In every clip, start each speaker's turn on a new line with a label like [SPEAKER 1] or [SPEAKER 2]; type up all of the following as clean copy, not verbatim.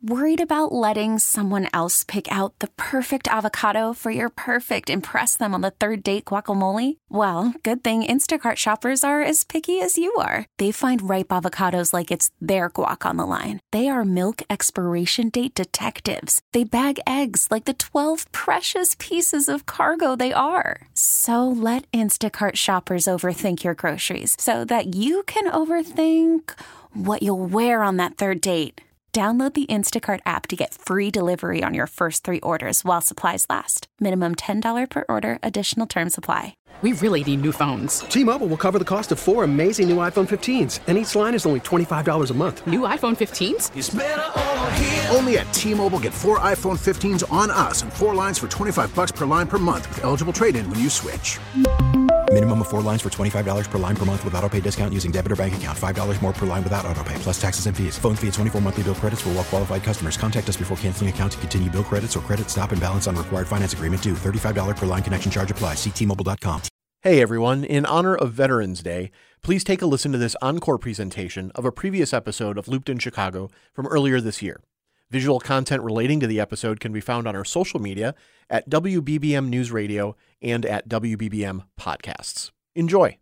[SPEAKER 1] Worried about letting someone else pick out the perfect avocado for your perfect impress them on the third date guacamole? Well, good thing Instacart shoppers are as picky as you are. They find ripe avocados like it's their guac on the line. They are milk expiration date detectives. They bag eggs like the 12 precious pieces of cargo they are. So let Instacart shoppers overthink your groceries so that you can overthink what you'll wear on that third date. Download the Instacart app to get free delivery on your first 3 orders while supplies last. Minimum $10 per order. Additional terms apply.
[SPEAKER 2] We really need new phones.
[SPEAKER 3] T-Mobile will cover the cost of 4 amazing new iPhone 15s, and each line is only $25 a month.
[SPEAKER 2] New iPhone 15s?
[SPEAKER 4] It's better over here.
[SPEAKER 5] Only at T-Mobile, get 4 iPhone 15s on us and 4 lines for $25 per line per month with eligible trade-in when you switch.
[SPEAKER 6] Minimum of 4 lines for $25 per line per month with autopay discount using debit or bank account. $5 more per line without autopay, plus taxes and fees. Phone fee at 24 monthly bill credits for well-qualified customers. Contact us before canceling account to continue bill credits or credit stop and balance on required finance agreement due. $35 per line connection charge applies. See T-Mobile.com.
[SPEAKER 7] Hey everyone, in honor of Veterans Day, please take a listen to this encore presentation of a previous episode of Looped in Chicago from earlier this year. Visual content relating to the episode can be found on our social media at WBBM News Radio and at WBBM Podcasts. Enjoy.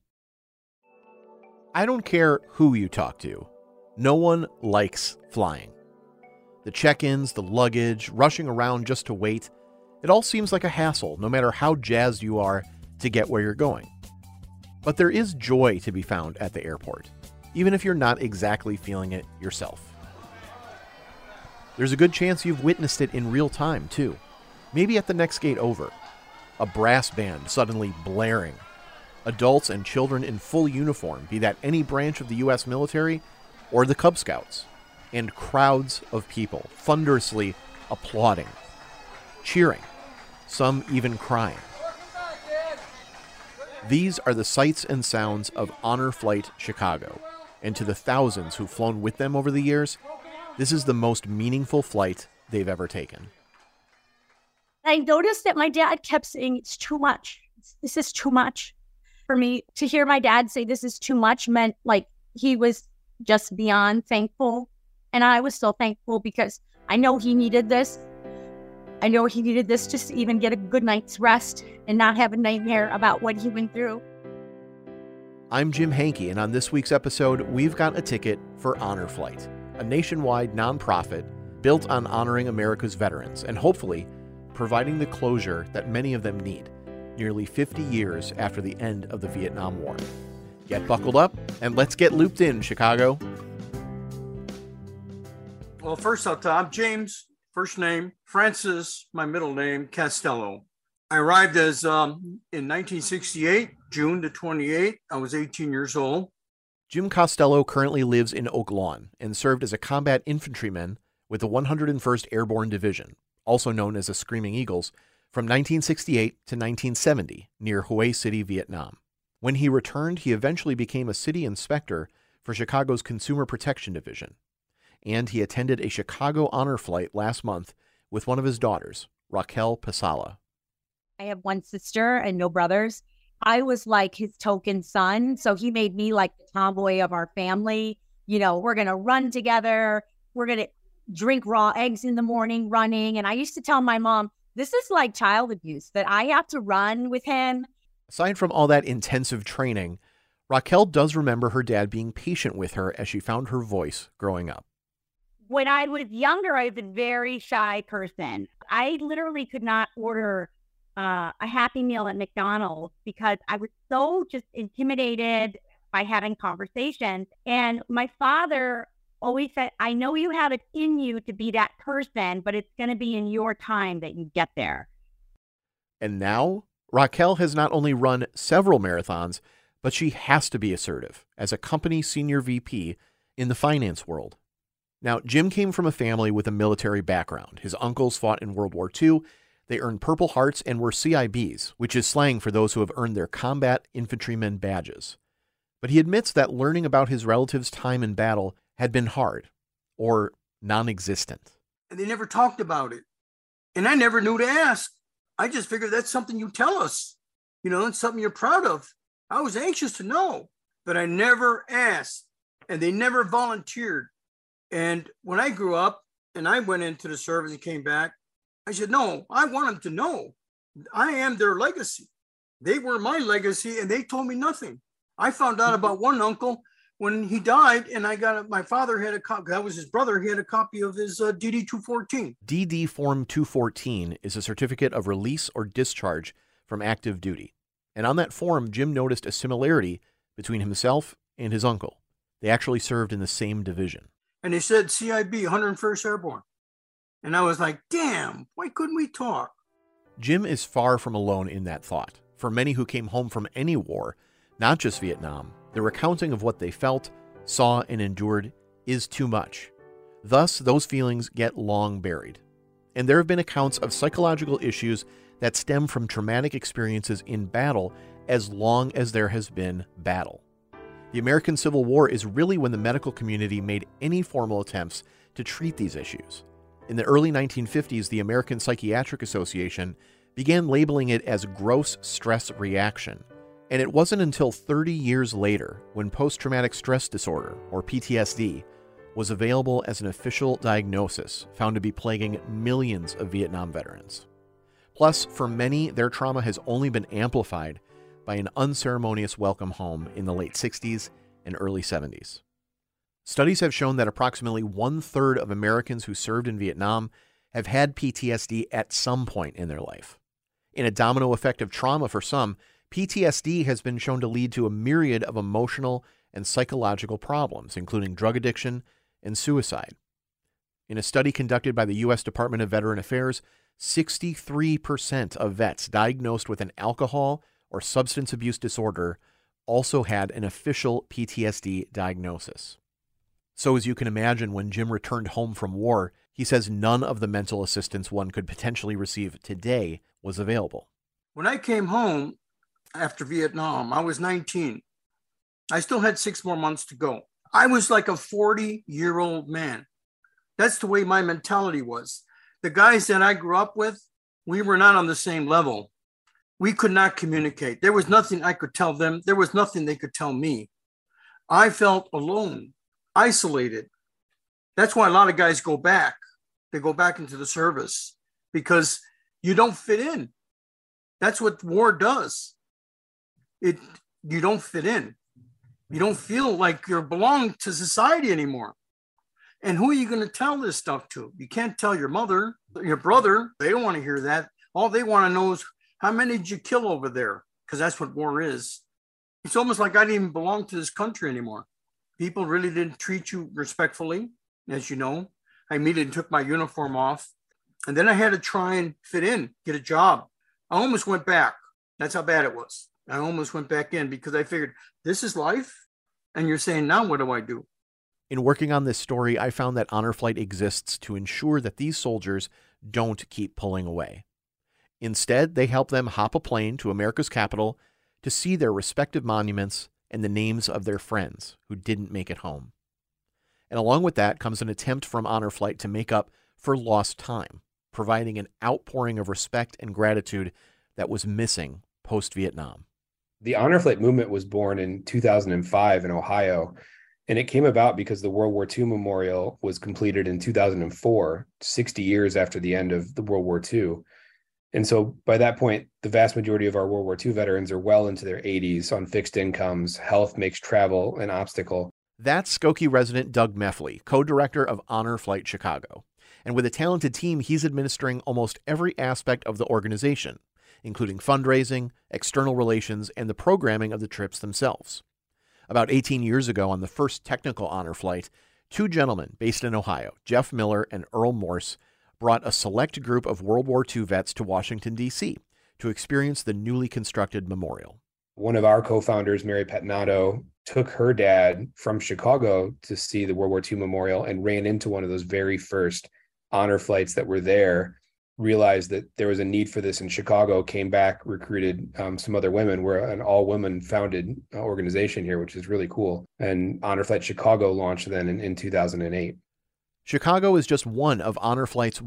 [SPEAKER 7] I don't care who you talk to. No one likes flying. The check-ins, the luggage, rushing around just to wait, it all seems like a hassle no matter how jazzed you are to get where you're going. But there is joy to be found at the airport, even if you're not exactly feeling it yourself. There's a good chance you've witnessed it in real time, too. Maybe at the next gate over. A brass band suddenly blaring. Adults and children in full uniform, be that any branch of the U.S. military or the Cub Scouts. And crowds of people thunderously applauding, cheering, some even crying. These are the sights and sounds of Honor Flight Chicago, and to the thousands who've flown with them over the years, this is the most meaningful flight they've ever taken.
[SPEAKER 8] I noticed that my dad kept saying, it's too much. This is too much. For me to hear my dad say this is too much meant like he was just beyond thankful. And I was so thankful because I know he needed this. I know he needed this just to even get a good night's rest and not have a nightmare about what he went through.
[SPEAKER 7] I'm Jim Hankey, and on this week's episode, we've got a ticket for Honor Flight, a nationwide nonprofit built on honoring America's veterans and hopefully providing the closure that many of them need, nearly 50 years after the end of the Vietnam War. Get buckled up, and let's get looped in, Chicago.
[SPEAKER 9] Well, first I'm James, first name, Francis, my middle name, Castello. I arrived as in 1968, June the 28th. I was 18 years old.
[SPEAKER 7] Jim Costello currently lives in Oak Lawn and served as a combat infantryman with the 101st Airborne Division, also known as the Screaming Eagles, from 1968 to 1970 near Hue City, Vietnam. When he returned, he eventually became a city inspector for Chicago's Consumer Protection Division. And he attended a Chicago honor flight last month with one of his daughters, Raquel Pasala.
[SPEAKER 8] I have one sister and no brothers. I was like his token son. So he made me like the tomboy of our family. You know, we're going to run together. We're going to drink raw eggs in the morning running. And I used to tell my mom, this is like child abuse, that I have to run with him.
[SPEAKER 7] Aside from all that intensive training, Raquel does remember her dad being patient with her as she found her voice growing up.
[SPEAKER 8] When I was younger, I was a very shy person. I literally could not order a Happy Meal at McDonald's because I was so just intimidated by having conversations. And my father always said, I know you have it in you to be that person, but it's going to be in your time that you get there.
[SPEAKER 7] And now, Raquel has not only run several marathons, but she has to be assertive as a company senior VP in the finance world. Now, Jim came from a family with a military background. His uncles fought in World War II. They earned Purple Hearts and were CIBs, which is slang for those who have earned their Combat Infantryman badges. But he admits that learning about his relatives' time in battle had been hard, or non-existent.
[SPEAKER 9] And they never talked about it. And I never knew to ask. I just figured that's something you tell us. You know, it's something you're proud of. I was anxious to know, but I never asked. And they never volunteered. And when I grew up, And I went into the service and came back. I said, no, I want them to know I am their legacy. They were my legacy, and they told me nothing. I found out about one uncle when he died, and my father had a copy. That was his brother. He had a copy of his DD 214.
[SPEAKER 7] DD Form 214 is a certificate of release or discharge from active duty. And on that form, Jim noticed a similarity between himself and his uncle. They actually served in the same division.
[SPEAKER 9] And they said CIB, 101st Airborne. And I was like, damn, why couldn't we talk?
[SPEAKER 7] Jim is far from alone in that thought. For many who came home from any war, not just Vietnam, the recounting of what they felt, saw, and endured is too much. Thus, those feelings get long buried. And there have been accounts of psychological issues that stem from traumatic experiences in battle as long as there has been battle. The American Civil War is really when the medical community made any formal attempts to treat these issues. In the early 1950s, the American Psychiatric Association began labeling it as gross stress reaction. And it wasn't until 30 years later when post-traumatic stress disorder, or PTSD, was available as an official diagnosis found to be plaguing millions of Vietnam veterans. Plus, for many, their trauma has only been amplified by an unceremonious welcome home in the late 60s and early 70s. Studies have shown that approximately 1/3 of Americans who served in Vietnam have had PTSD at some point in their life. In a domino effect of trauma for some, PTSD has been shown to lead to a myriad of emotional and psychological problems, including drug addiction and suicide. In a study conducted by the U.S. Department of Veteran Affairs, 63% of vets diagnosed with an alcohol or substance abuse disorder also had an official PTSD diagnosis. So as you can imagine, when Jim returned home from war, he says none of the mental assistance one could potentially receive today was available.
[SPEAKER 9] When I came home after Vietnam, I was 19. I still had 6 more months to go. I was like a 40-year-old man. That's the way my mentality was. The guys that I grew up with, we were not on the same level. We could not communicate. There was nothing I could tell them. There was nothing they could tell me. I felt alone, isolated. That's why a lot of guys go back. They go back into the service because you don't fit in. That's what war does. You don't fit in. You don't feel like you belong to society anymore. And who are you going to tell this stuff to? You can't tell your mother, your brother. They don't want to hear that. All they want to know is how many did you kill over there? Because that's what war is. It's almost like I didn't even belong to this country anymore. People really didn't treat you respectfully, as you know. I immediately took my uniform off. And then I had to try and fit in, get a job. I almost went back. That's how bad it was. I almost went back in because I figured this is life. And you're saying, now what do I do?
[SPEAKER 7] In working on this story, I found that Honor Flight exists to ensure that these soldiers don't keep pulling away. Instead, they help them hop a plane to America's capital to see their respective monuments and the names of their friends who didn't make it home. And along with that comes an attempt from Honor Flight to make up for lost time, providing an outpouring of respect and gratitude that was missing post-Vietnam.
[SPEAKER 4] The Honor Flight movement was born in 2005 in Ohio, and it came about because the World War II Memorial was completed in 2004, 60 years after the end of the World War II. And so by that point, the vast majority of our World War II veterans are well into their 80s on fixed incomes. Health makes travel an obstacle.
[SPEAKER 7] That's Skokie resident Doug Meffley, co-director of Honor Flight Chicago. And with a talented team, he's administering almost every aspect of the organization, including fundraising, external relations, and the programming of the trips themselves. About 18 years ago, on the first technical Honor Flight, 2 gentlemen based in Ohio, Jeff Miller and Earl Morse, brought a select group of World War II vets to Washington, D.C. to experience the newly constructed memorial.
[SPEAKER 4] One of our co-founders, Mary Pettinato, took her dad from Chicago to see the World War II Memorial and ran into one of those very first honor flights that were there, realized that there was a need for this in Chicago, came back, recruited some other women. We're an all-women founded organization here, which is really cool. And Honor Flight Chicago launched then in 2008.
[SPEAKER 7] Chicago is just one of Honor Flight's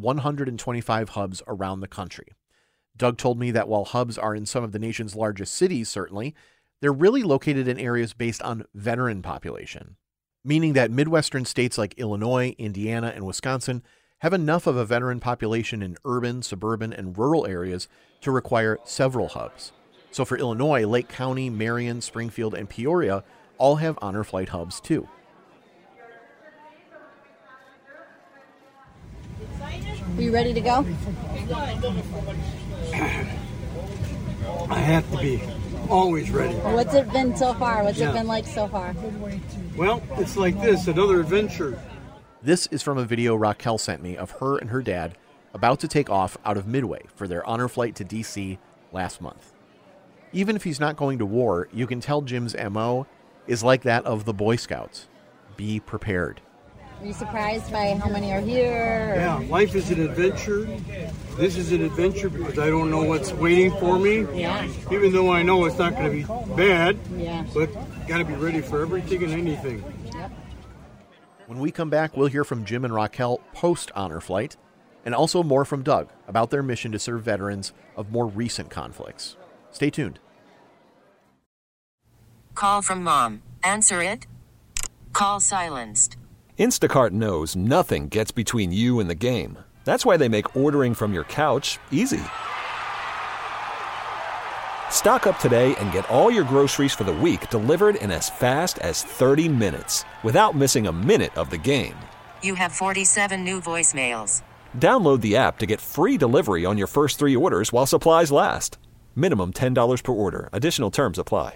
[SPEAKER 7] 125 hubs around the country. Doug told me that while hubs are in some of the nation's largest cities, certainly, they're really located in areas based on veteran population, meaning that Midwestern states like Illinois, Indiana, and Wisconsin have enough of a veteran population in urban, suburban, and rural areas to require several hubs. So for Illinois, Lake County, Marion, Springfield, and Peoria all have Honor Flight hubs too.
[SPEAKER 10] Are you ready to go?
[SPEAKER 9] I have to be always ready.
[SPEAKER 10] What's it been so far? What's it been like so far?
[SPEAKER 9] Well, it's like this, another adventure.
[SPEAKER 7] This is from a video Raquel sent me of her and her dad about to take off out of Midway for their honor flight to D.C. last month. Even if he's not going to war, you can tell Jim's MO is like that of the Boy Scouts. Be prepared.
[SPEAKER 10] Are you surprised by how many are here?
[SPEAKER 9] Yeah, life is an adventure. This is an adventure because I don't know what's waiting for me.
[SPEAKER 10] Yeah.
[SPEAKER 9] Even though I know it's not going to be bad.
[SPEAKER 10] Yeah.
[SPEAKER 9] But got to be ready for everything and anything.
[SPEAKER 10] Yep.
[SPEAKER 7] When we come back, we'll hear from Jim and Raquel post-honor flight, and also more from Doug about their mission to serve veterans of more recent conflicts. Stay tuned.
[SPEAKER 11] Call from mom. Answer it. Call silenced.
[SPEAKER 12] Instacart knows nothing gets between you and the game. That's why they make ordering from your couch easy. Stock up today and get all your groceries for the week delivered in as fast as 30 minutes without missing a minute of the game.
[SPEAKER 11] You have 47 new voicemails.
[SPEAKER 12] Download the app to get free delivery on your first 3 orders while supplies last. Minimum $10 per order. Additional terms apply.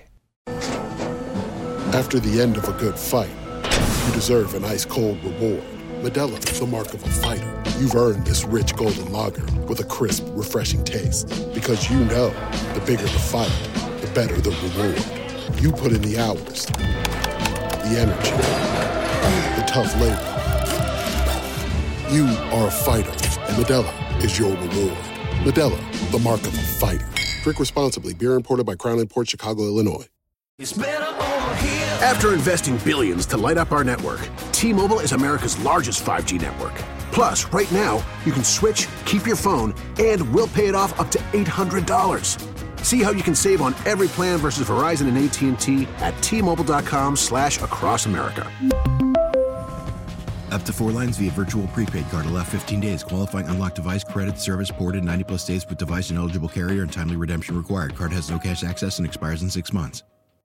[SPEAKER 13] After the end of a good fight, you deserve an ice-cold reward. Modelo is the mark of a fighter. You've earned this rich golden lager with a crisp, refreshing taste. Because you know, the bigger the fight, the better the reward. You put in the hours, the energy, the tough labor. You are a fighter, and Modelo is your reward. Modelo, the mark of a fighter. Drink responsibly. Beer imported by Crown Imports, Chicago, Illinois.
[SPEAKER 5] After investing billions to light up our network, T-Mobile is America's largest 5G network. Plus, right now, you can switch, keep your phone, and we'll pay it off up to $800. See how you can save on every plan versus Verizon and AT&T at T-Mobile.com/across America.
[SPEAKER 6] Up to 4 lines via virtual prepaid card. Allow 15 days. Qualifying unlocked device credit. Service ported 90+ days with device and eligible carrier and timely redemption required. Card has no cash access and expires in 6 months.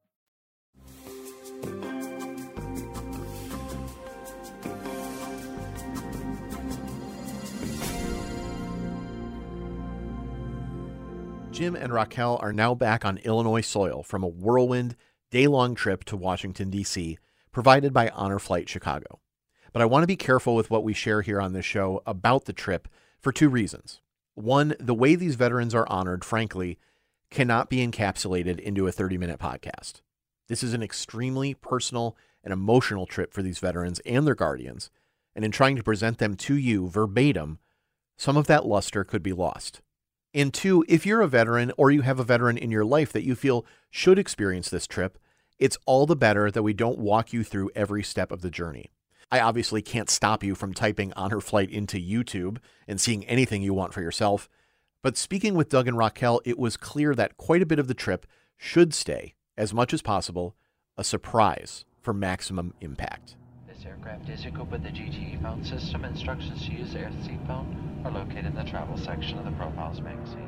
[SPEAKER 7] Jim and Raquel are now back on Illinois soil from a whirlwind, day-long trip to Washington, D.C., provided by Honor Flight Chicago. But I want to be careful with what we share here on this show about the trip for 2 reasons. One, the way these veterans are honored, frankly, cannot be encapsulated into a 30-minute podcast. This is an extremely personal and emotional trip for these veterans and their guardians, and in trying to present them to you verbatim, some of that luster could be lost. And 2, if you're a veteran or you have a veteran in your life that you feel should experience this trip, it's all the better that we don't walk you through every step of the journey. I obviously can't stop you from typing Honor Flight into YouTube and seeing anything you want for yourself. But speaking with Doug and Raquel, it was clear that quite a bit of the trip should stay, as much as possible, a surprise for maximum impact.
[SPEAKER 14] This aircraft is equipped with the GTE phone system. Instructions to use the air seat phone are located in the travel section of the Profiles magazine.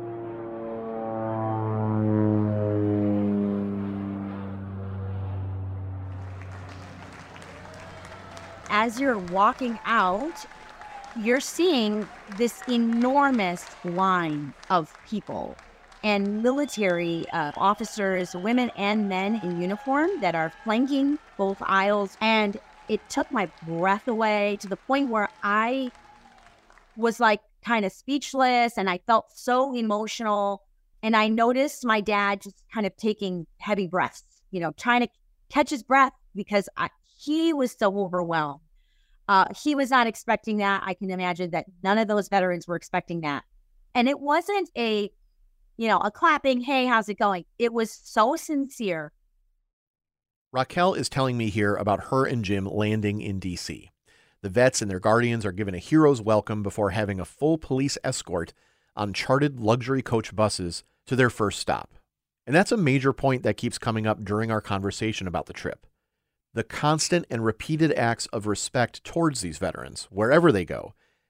[SPEAKER 8] As you're walking out, you're seeing this enormous line of people and military officers, women and men in uniform that are flanking both aisles. And it took my breath away to the point where I was like kind of speechless and I felt so emotional. And I noticed my dad just kind of taking heavy breaths, trying to catch his breath because he was so overwhelmed. He was not expecting that. I can imagine that none of those veterans were expecting that. And it wasn't a clapping, hey, how's it going? It was so sincere.
[SPEAKER 7] Raquel is telling me here about her and Jim landing in D.C. The vets and their guardians are given a hero's welcome before having a full police escort on chartered luxury coach buses to their first stop. And that's a major point that keeps coming up during our conversation about the trip. The constant and repeated acts of respect towards these veterans, wherever they go,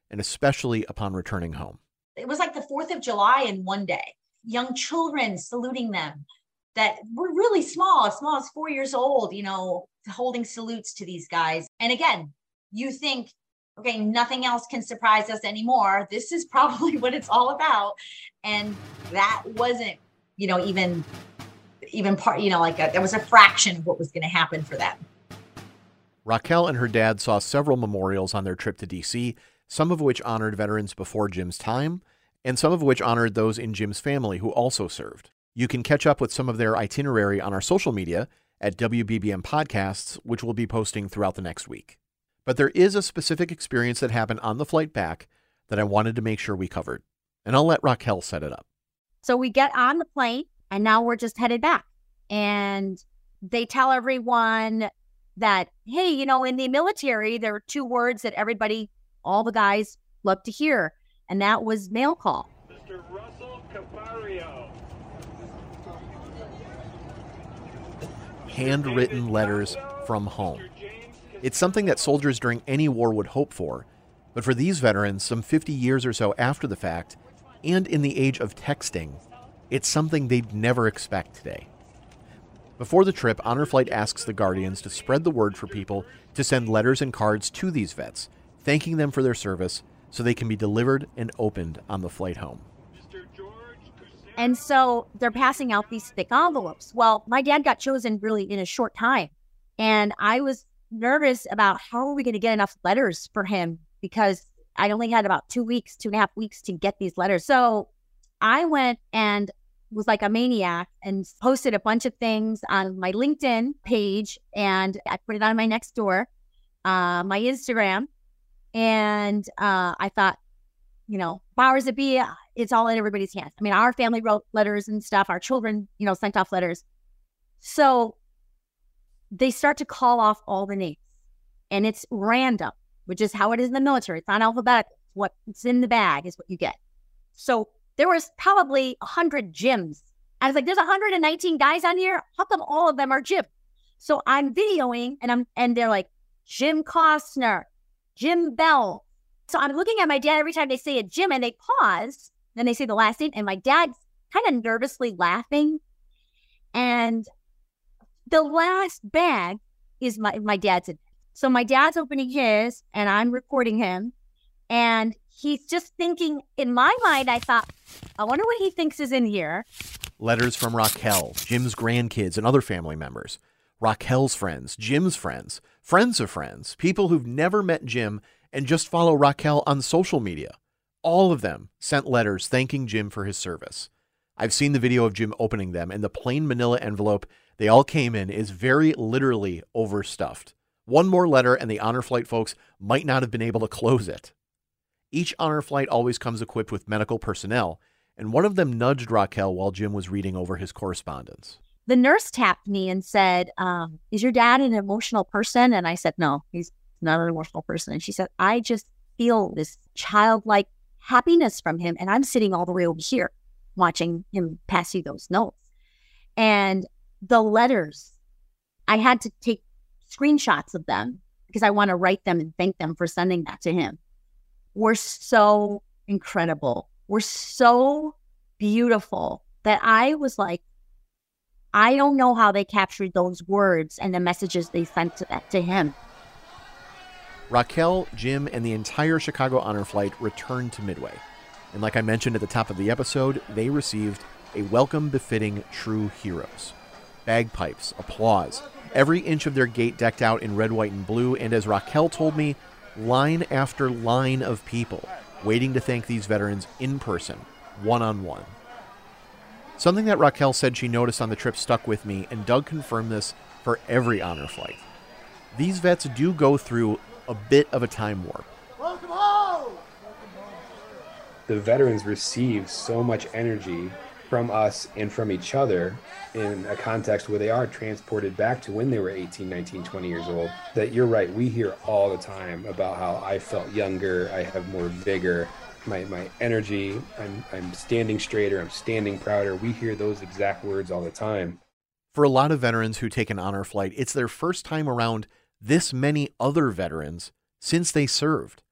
[SPEAKER 7] and especially upon returning home.
[SPEAKER 15] It was like the 4th of July in one day. Young children saluting them that were really small as 4 years old, holding salutes to these guys. And again, you think, okay, nothing else can surprise us anymore. This is probably what it's all about. And that wasn't, even part, that was a fraction of what was going to happen for them.
[SPEAKER 7] Raquel and her dad saw several memorials on their trip to D.C., some of which honored veterans before Jim's time, and some of which honored those in Jim's family who also served. You can catch up with some of their itinerary on our social media at WBBM Podcasts, which we'll be posting throughout the next week. But there is a specific experience that happened on the flight back that I wanted to make sure we covered, and I'll let Raquel set it up.
[SPEAKER 8] So we get on the plane, and now we're just headed back. And they tell everyone that, hey, in the military, there are 2 words that everybody, all the guys, love to hear, and that was mail call.
[SPEAKER 16] Mr. Russell Capario.
[SPEAKER 7] Handwritten letters from home. It's something that soldiers during any war would hope for, but for these veterans, some 50 years or so after the fact, and in the age of texting, it's something they'd never expect today. Before the trip, Honor Flight asks the Guardians to spread the word for people to send letters and cards to these vets, thanking them for their service so they can be delivered and opened on the flight home.
[SPEAKER 8] And so they're passing out these thick envelopes. Well, my dad got chosen really in a short time, and I was nervous about how are we going to get enough letters for him, because I only had about 2.5 weeks to get these letters. So I went and was like a maniac and posted a bunch of things on my LinkedIn page, and I put it on my Nextdoor, my Instagram, and I thought, powers that be, it's all in everybody's hands. I mean, our family wrote letters and stuff. Our children, sent off letters. So they start to call off all the names, and it's random, which is how it is in the military. It's not alphabetical. What's in the bag is what you get. So there was probably 100 Jims. I was like, there's 119 guys on here. How come all of them are Jim? So I'm videoing, and they're like, Jim Costner, Jim Bell. So I'm looking at my dad every time they say a Jim, and they pause. Then they say the last name, and my dad's kind of nervously laughing. And the last bag is my dad's in it. So my dad's opening his, and I'm recording him. And he's just thinking, in my mind, I thought, I wonder what he thinks is in here.
[SPEAKER 7] Letters from Raquel, Jim's grandkids, and other family members. Raquel's friends, Jim's friends, friends of friends, people who've never met Jim and just follow Raquel on social media. All of them sent letters thanking Jim for his service. I've seen the video of Jim opening them, and the plain manila envelope they all came in is very literally overstuffed. One more letter and the Honor Flight folks might not have been able to close it. Each Honor Flight always comes equipped with medical personnel, and one of them nudged Raquel while Jim was reading over his correspondence.
[SPEAKER 8] The nurse tapped me and said, is your dad an emotional person? And I said, no, he's not an emotional person. And she said, I just feel this childlike happiness from him. And I'm sitting all the way over here watching him pass you those notes. And the letters, I had to take screenshots of them because I want to write them and thank them for sending that to him. Were so incredible. Were so beautiful that I was like, I don't know how they captured those words and the messages they sent to him.
[SPEAKER 7] Raquel, Jim, and the entire Chicago Honor Flight returned to Midway. And like I mentioned at the top of the episode, they received a welcome befitting true heroes. Bagpipes, applause, every inch of their gate decked out in red, white, and blue, and as Raquel told me, line after line of people waiting to thank these veterans in person, one-on-one. Something that Raquel said she noticed on the trip stuck with me, and Doug confirmed this for every Honor Flight. These vets do go through a bit of a time warp.
[SPEAKER 16] Welcome home!
[SPEAKER 4] The veterans receive so much energy from us and from each other in a context where they are transported back to when they were 18, 19, 20 years old, that you're right, we hear all the time about how I felt younger, I have more vigor, my energy, I'm standing straighter, I'm standing prouder. We hear those exact words all the time.
[SPEAKER 7] For a lot of veterans who take an Honor Flight, it's their first time around this many other veterans since they served.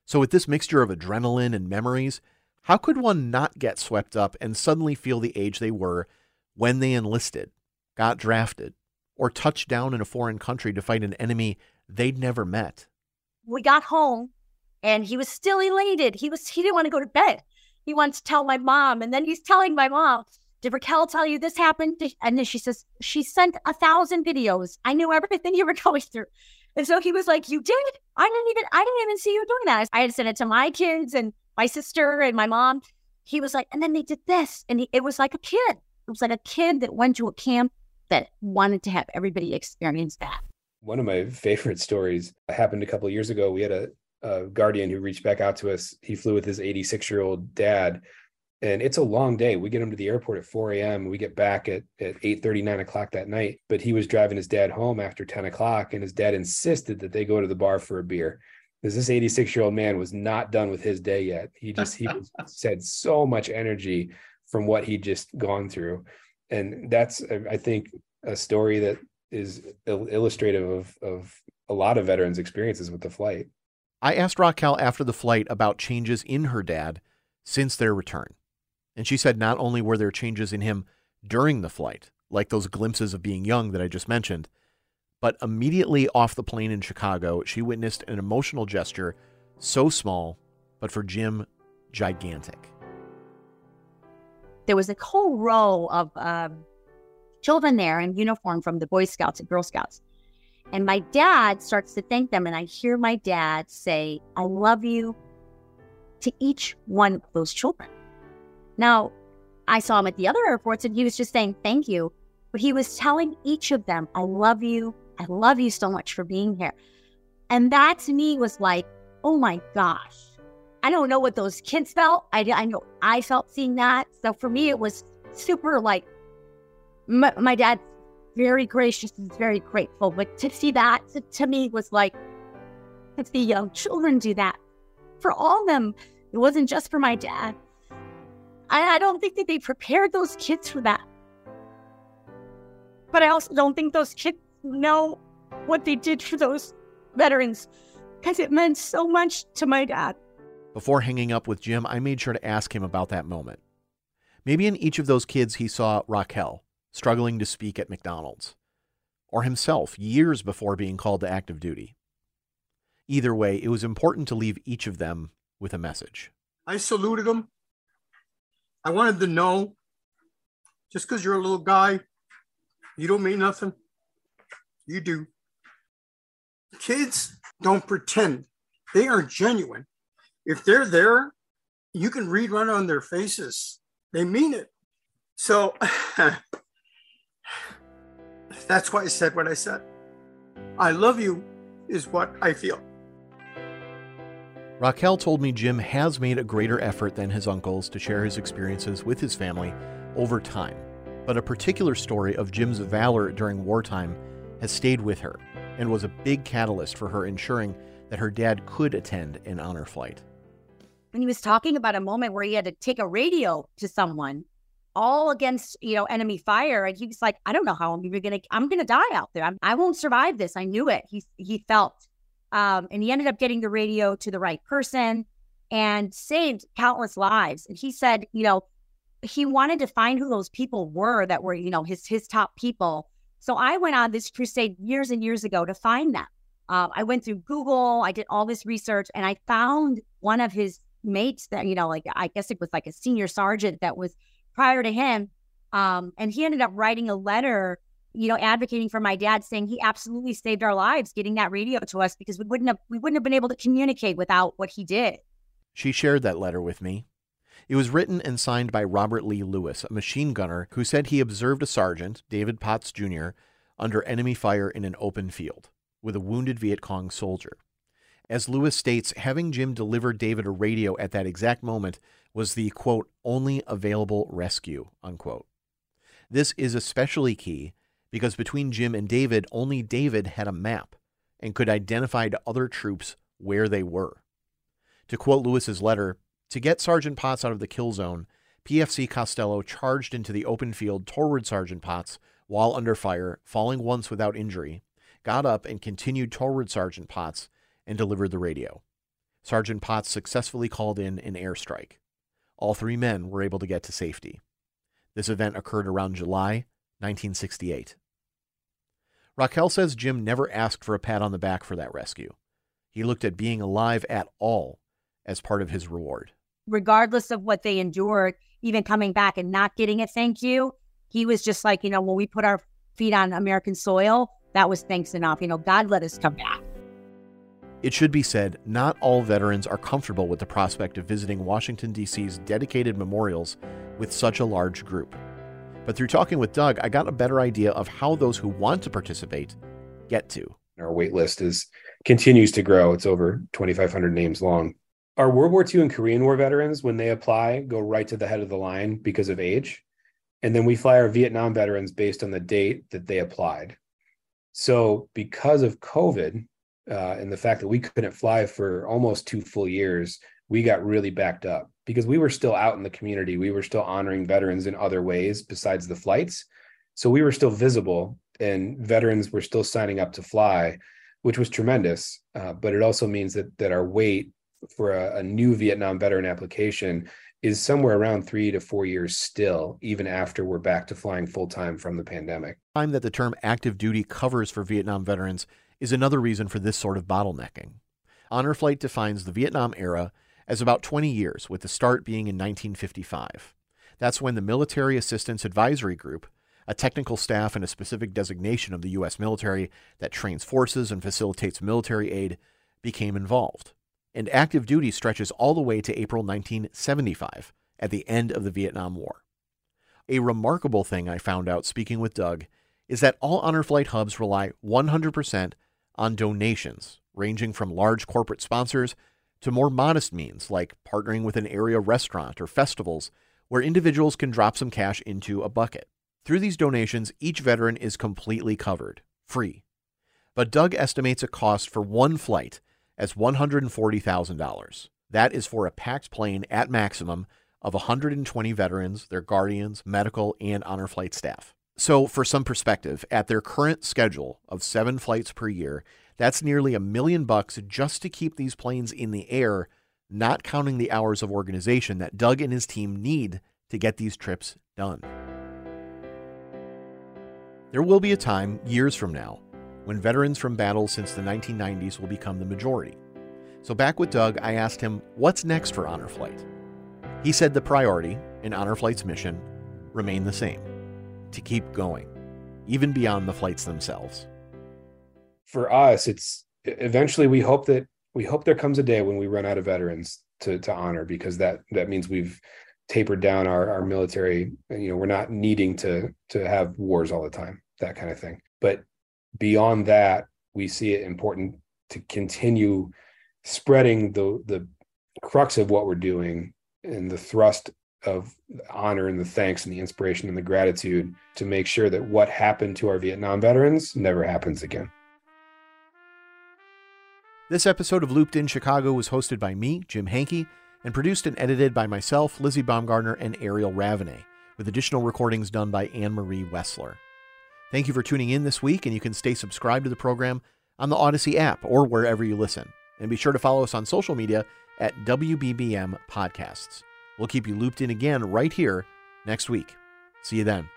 [SPEAKER 7] So with this mixture of adrenaline and memories, how could one not get swept up and suddenly feel the age they were when they enlisted, got drafted, or touched down in a foreign country to fight an enemy they'd never met?
[SPEAKER 8] We got home and he was still elated. He didn't want to go to bed. He wanted to tell my mom. And then he's telling my mom, did Raquel tell you this happened? And then she says, she sent 1,000 videos. I knew everything you were going through. And so he was like, you did? I didn't even see you doing that. I had sent it to my kids and my sister and my mom. He was like, and then they did this. And it was like a kid. It was like a kid that went to a camp that wanted to have everybody experience that.
[SPEAKER 4] One of my favorite stories happened a couple of years ago. We had a guardian who reached back out to us. He flew with his 86-year-old dad. And it's a long day. We get him to the airport at 4 a.m. We get back at 8:30, 9 o'clock that night. But he was driving his dad home after 10 o'clock, and his dad insisted that they go to the bar for a beer. Because this 86-year-old man was not done with his day yet. He said so much energy from what he'd just gone through. And that's, I think, a story that is illustrative of a lot of veterans' experiences with the flight.
[SPEAKER 7] I asked Raquel after the flight about changes in her dad since their return. And she said not only were there changes in him during the flight, like those glimpses of being young that I just mentioned, but immediately off the plane in Chicago, she witnessed an emotional gesture so small, but for Jim, gigantic.
[SPEAKER 8] There was a whole row of children there in uniform from the Boy Scouts and Girl Scouts. And my dad starts to thank them, and I hear my dad say, I love you, to each one of those children. Now, I saw him at the other airports and he was just saying thank you, but he was telling each of them, I love you so much for being here. And that to me was like, oh my gosh. I don't know what those kids felt. I know I felt seeing that. So for me, it was super like, my dad's very gracious and very grateful. But to see that to me was like, to see young children do that for all of them. It wasn't just for my dad. I don't think that they prepared those kids for that. But I also don't think those kids know what they did for those veterans, because it meant so much to my dad.
[SPEAKER 7] Before hanging up with Jim, I made sure to ask him about that moment. Maybe in each of those kids he saw Raquel struggling to speak at McDonald's, or himself years before being called to active duty. Either way, it was important to leave each of them with a message.
[SPEAKER 9] I saluted him. I wanted to know, just because you're a little guy, you don't mean nothing. You do. Kids don't pretend. They are genuine. If they're there, you can read right on their faces. They mean it. So that's why I said what I said. I love you is what I feel.
[SPEAKER 7] Raquel told me Jim has made a greater effort than his uncles to share his experiences with his family over time, but a particular story of Jim's valor during wartime has stayed with her and was a big catalyst for her ensuring that her dad could attend an honor flight.
[SPEAKER 8] And he was talking about a moment where he had to take a radio to someone all against, enemy fire. And he was like, I don't know how I'm going to die out there. I won't survive this. I knew it. He felt. And he ended up getting the radio to the right person and saved countless lives. And he said, he wanted to find who those people were that were, his top people. So I went on this crusade years and years ago to find them. I went through Google, I did all this research, and I found one of his mates that, I guess it was like a senior sergeant that was prior to him. And he ended up writing a letter advocating for my dad, saying he absolutely saved our lives getting that radio to us, because we wouldn't have been able to communicate without what he did.
[SPEAKER 7] She shared that letter with me. It was written and signed by Robert Lee Lewis, a machine gunner who said he observed a sergeant, David Potts Jr., under enemy fire in an open field with a wounded Viet Cong soldier. As Lewis states, having Jim deliver David a radio at that exact moment was the, quote, only available rescue, unquote. This is especially key because between Jim and David, only David had a map and could identify to other troops where they were. To quote Lewis's letter, to get Sergeant Potts out of the kill zone, PFC Costello charged into the open field toward Sergeant Potts while under fire, falling once without injury, got up and continued toward Sergeant Potts and delivered the radio. Sergeant Potts successfully called in an airstrike. All 3 men were able to get to safety. This event occurred around July 1968. Raquel says Jim never asked for a pat on the back for that rescue. He looked at being alive at all as part of his reward.
[SPEAKER 8] Regardless of what they endured, even coming back and not getting a thank you, he was just like, when we put our feet on American soil, that was thanks enough. God let us come back.
[SPEAKER 7] It should be said, not all veterans are comfortable with the prospect of visiting Washington, D.C.'s dedicated memorials with such a large group. But through talking with Doug, I got a better idea of how those who want to participate get to.
[SPEAKER 4] Our wait list continues to grow. It's over 2,500 names long. Our World War II and Korean War veterans, when they apply, go right to the head of the line because of age. And then we fly our Vietnam veterans based on the date that they applied. So because of COVID and the fact that we couldn't fly for almost 2 full years, we got really backed up because we were still out in the community. We were still honoring veterans in other ways besides the flights. So we were still visible and veterans were still signing up to fly, which was tremendous. But it also means that our wait for a new Vietnam veteran application is somewhere around 3 to 4 years still, even after we're back to flying full-time from the pandemic.
[SPEAKER 7] The time that the term active duty covers for Vietnam veterans is another reason for this sort of bottlenecking. Honor Flight defines the Vietnam era as about 20 years, with the start being in 1955. That's when the Military Assistance Advisory Group, a technical staff and a specific designation of the U.S. military that trains forces and facilitates military aid, became involved. And active duty stretches all the way to April 1975, at the end of the Vietnam War. A remarkable thing I found out speaking with Doug is that all Honor Flight hubs rely 100% on donations, ranging from large corporate sponsors to more modest means like partnering with an area restaurant or festivals where individuals can drop some cash into a bucket. Through these donations, each veteran is completely covered, free. But Doug estimates a cost for one flight as $140,000. That is for a packed plane at maximum of 120 veterans, their guardians, medical, and Honor Flight staff. So for some perspective, at their current schedule of 7 flights per year, that's nearly $1 million just to keep these planes in the air, not counting the hours of organization that Doug and his team need to get these trips done. There will be a time, years from now, when veterans from battles since the 1990s will become the majority. So back with Doug, I asked him, what's next for Honor Flight? He said the priority in Honor Flight's mission remain the same, to keep going, even beyond the flights themselves.
[SPEAKER 4] For us, it's eventually we hope there comes a day when we run out of veterans to honor, because that means we've tapered down our military. We're not needing to have wars all the time, that kind of thing. But beyond that, we see it important to continue spreading the crux of what we're doing and the thrust of honor and the thanks and the inspiration and the gratitude to make sure that what happened to our Vietnam veterans never happens again.
[SPEAKER 7] This episode of Looped in Chicago was hosted by me, Jim Hankey, and produced and edited by myself, Lizzie Baumgartner, and Ariel Ravenay, with additional recordings done by Anne-Marie Wessler. Thank you for tuning in this week, and you can stay subscribed to the program on the Odyssey app or wherever you listen. And be sure to follow us on social media at WBBM Podcasts. We'll keep you looped in again right here next week. See you then.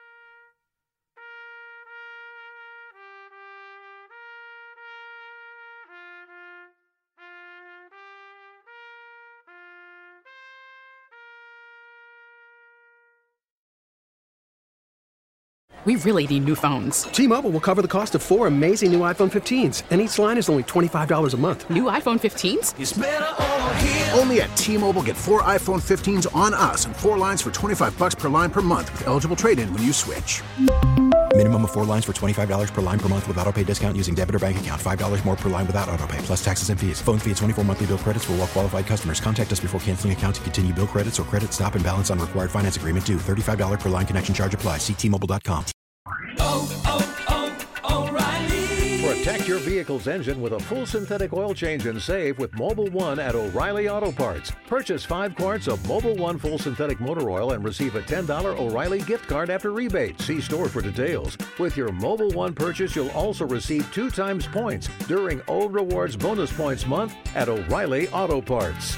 [SPEAKER 2] We really need new phones.
[SPEAKER 3] T-Mobile will cover the cost of 4 amazing new iPhone 15s, and each line is only $25 a month.
[SPEAKER 2] New iPhone 15s?
[SPEAKER 5] It's better over here. Only at T-Mobile, get 4 iPhone 15s on us and 4 lines for $25 per line per month with eligible trade-in when you switch.
[SPEAKER 6] Minimum of 4 lines for $25 per line per month with autopay discount using debit or bank account. $5 more per line without autopay, plus taxes and fees. Phone fee at 24 monthly bill credits for well-qualified customers. Contact us before canceling account to continue bill credits or credit stop and balance on required finance agreement due. $35 per line connection charge applies. See T-Mobile.com.
[SPEAKER 17] O'Reilly.
[SPEAKER 7] For a
[SPEAKER 17] Protect your vehicle's engine with a full synthetic oil change and save with Mobil 1 at O'Reilly Auto Parts. Purchase 5 quarts of Mobil 1 full synthetic motor oil and receive a $10 O'Reilly gift card after rebate. See store for details. With your Mobil 1 purchase, you'll also receive 2 times points during O Rewards Bonus Points Month at O'Reilly Auto Parts.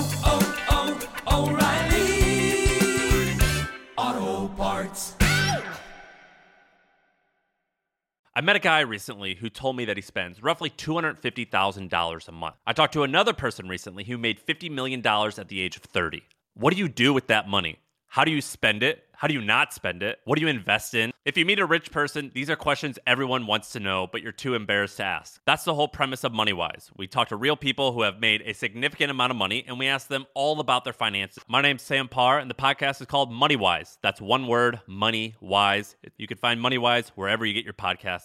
[SPEAKER 18] O'Reilly Auto Parts.
[SPEAKER 19] I met a guy recently who told me that he spends roughly $250,000 a month. I talked to another person recently who made $50 million at the age of 30. What do you do with that money? How do you spend it? How do you not spend it? What do you invest in? If you meet a rich person, these are questions everyone wants to know, but you're too embarrassed to ask. That's the whole premise of MoneyWise. We talk to real people who have made a significant amount of money, and we ask them all about their finances. My name's Sam Parr, and the podcast is called MoneyWise. That's one word, MoneyWise. You can find MoneyWise wherever you get your podcasts.